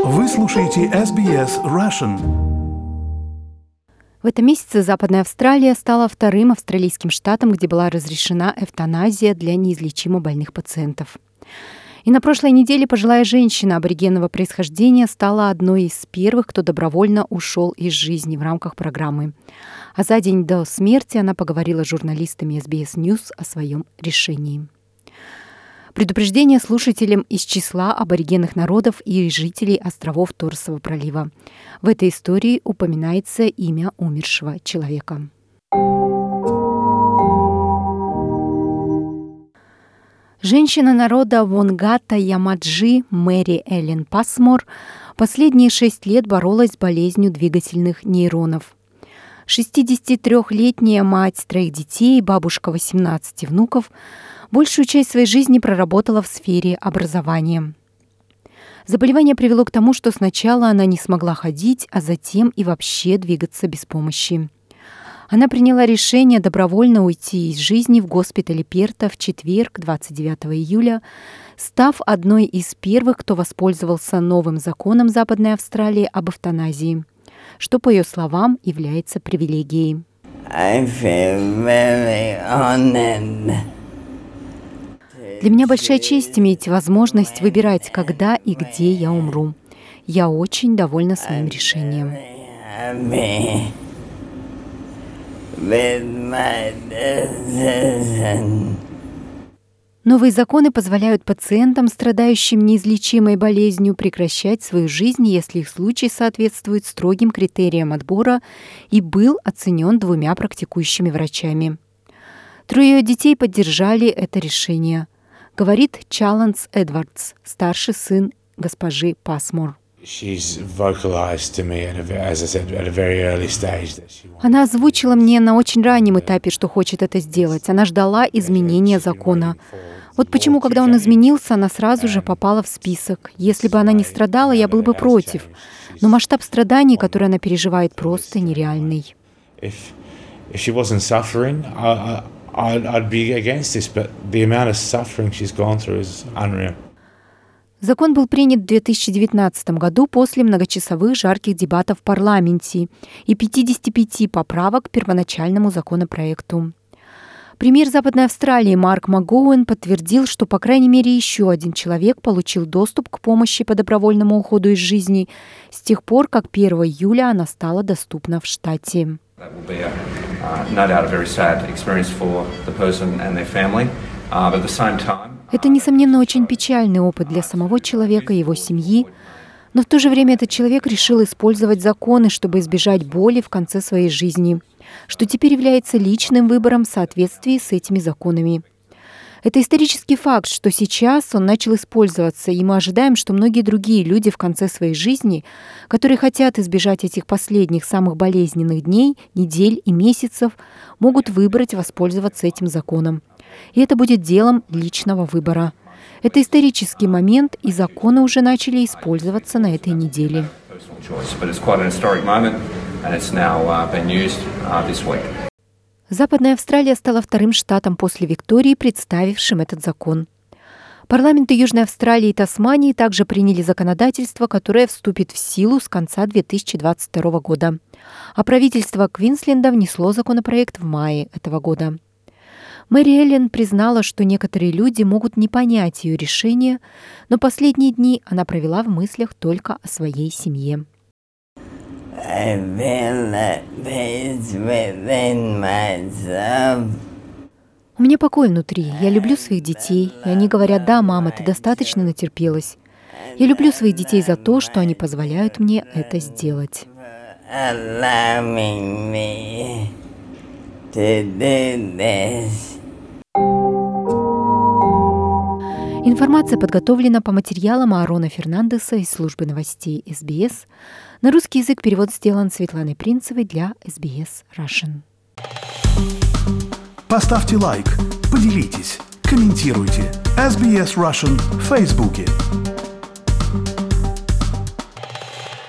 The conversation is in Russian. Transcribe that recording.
Вы слушаете SBS Russian. В этом месяце Западная Австралия стала вторым австралийским штатом, где была разрешена эвтаназия для неизлечимо больных пациентов. И на прошлой неделе пожилая женщина аборигенного происхождения стала одной из первых, кто добровольно ушел из жизни в рамках программы. А за день до смерти она поговорила с журналистами SBS News о своем решении. Предупреждение слушателям из числа аборигенных народов и жителей островов Торресового пролива. В этой истории упоминается имя умершего человека. Женщина народа Вонгата Ямаджи Мэри Эллен Пасмор последние 6 лет боролась с болезнью двигательных нейронов. 63-летняя мать 3 детей, бабушка 18 внуков, большую часть своей жизни проработала в сфере образования. Заболевание привело к тому, что сначала она не смогла ходить, а затем и вообще двигаться без помощи. Она приняла решение добровольно уйти из жизни в госпитале Перта в четверг, 29 июля, став одной из первых, кто воспользовался новым законом Западной Австралии об эвтаназии, что, по ее словам, является привилегией. Для меня большая честь иметь возможность выбирать, когда и где я умру. Я очень довольна своим решением. Новые законы позволяют пациентам, страдающим неизлечимой болезнью, прекращать свою жизнь, если их случай соответствует строгим критериям отбора и был оценен 2 практикующими врачами. 3 детей поддержали это решение, говорит Чаланс Эдвардс, старший сын госпожи Пасмор. Она озвучила мне на очень раннем этапе, что хочет это сделать. Она ждала изменения закона. Вот почему, когда он изменился, она сразу же попала в список. Если бы она не страдала, я был бы против. Но масштаб страданий, которые она переживает, просто нереальный. Закон был принят в 2019 году после многочасовых жарких дебатов в парламенте и 55 поправок к первоначальному законопроекту. Премьер Западной Австралии Марк Макгоуэн подтвердил, что по крайней мере еще один человек получил доступ к помощи по добровольному уходу из жизни с тех пор, как 1 июля она стала доступна в штате. Это, несомненно, очень печальный опыт для самого человека и его семьи, но в то же время этот человек решил использовать законы, чтобы избежать боли в конце своей жизни, что теперь является личным выбором в соответствии с этими законами. Это исторический факт, что сейчас он начал использоваться, и мы ожидаем, что многие другие люди в конце своей жизни, которые хотят избежать этих последних самых болезненных дней, недель и месяцев, могут выбрать воспользоваться этим законом. И это будет делом личного выбора. Это исторический момент, и законы уже начали использоваться на этой неделе. Западная Австралия стала вторым штатом после Виктории, представившим этот закон. Парламенты Южной Австралии и Тасмании также приняли законодательство, которое вступит в силу с конца 2022 года. А правительство Квинсленда внесло законопроект в мае этого года. Мэри Эллен признала, что некоторые люди могут не понять ее решение, но последние дни она провела в мыслях только о своей семье. У меня покой внутри. Я люблю своих детей, и они говорят: «Да, мама, ты достаточно натерпелась». Я люблю своих детей за то, что они позволяют мне это сделать. Информация подготовлена по материалам Аарона Фернандеса из службы новостей SBS. На русский язык перевод сделан Светланой Принцевой для SBS Russian. Поставьте лайк, поделитесь, комментируйте. SBS Russian в Фейсбуке.